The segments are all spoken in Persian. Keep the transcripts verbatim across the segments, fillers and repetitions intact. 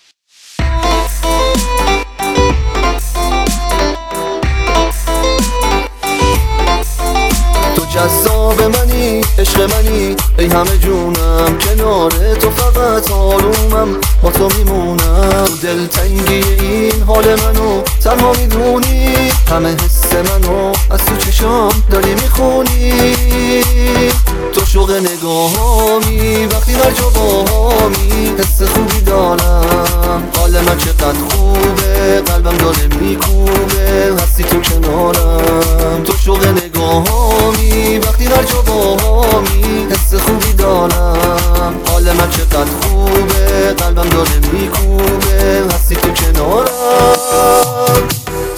جذاب منی، عشق منی، ای همه جونم. کنار تو فقط آرومم، با تو میمونم. تو دلتنگی این حال منو تنها میدونی، همه حس منو از تو چشام داری میخونی. تو شوق نگاهامی، وقتی هر جا باهامی حس خوبی دارم. حال من چقدر خوبه، قلبم داره میکوبه، هستی تو کنارم. تو شوق نگاهامی، وقتی هر جا باهامی حس خوبی دارم. حال من چقدر خوبه، قلبم داره میکوبه، هستی تو کنارم.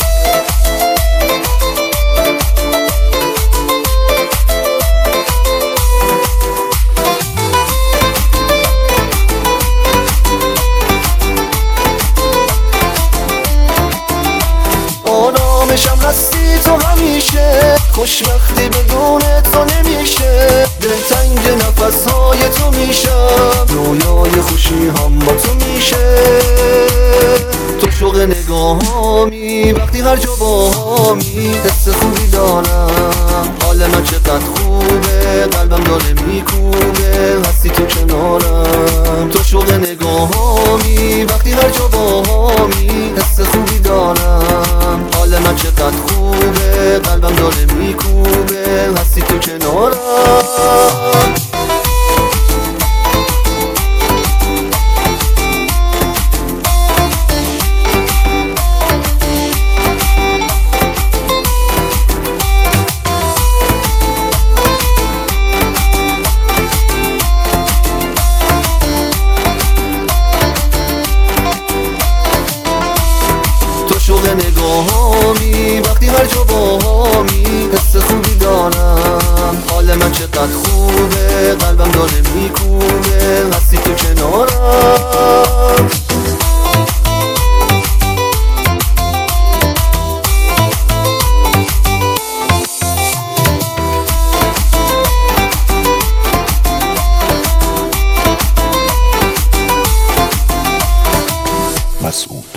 آرامشم هستی تو همیشه، خوشبختی بدون تو نمیشه. دلتنگ نفسهای تو میشم، رویای خوشی هم با تو میشه. تو شوق نگاهامی، وقتی هر جا باهامی حس خوبی دارم. حال من چقدر خوبه، قلبم داره میکوبه، هستی تو کنارم. تو شوق نگاهامی، وقتی هر جا باهامی حس خوبی دارم. حال من چقدر خوبه، قلبم داره میکوبه، هستی تو کنارم. شوق نگاهامی، وقتی هر جا باهامی حس خوبی دارم. حال من چقدر خوبه، قلبم داره میکوبه، هستی تو کنارم. مسئول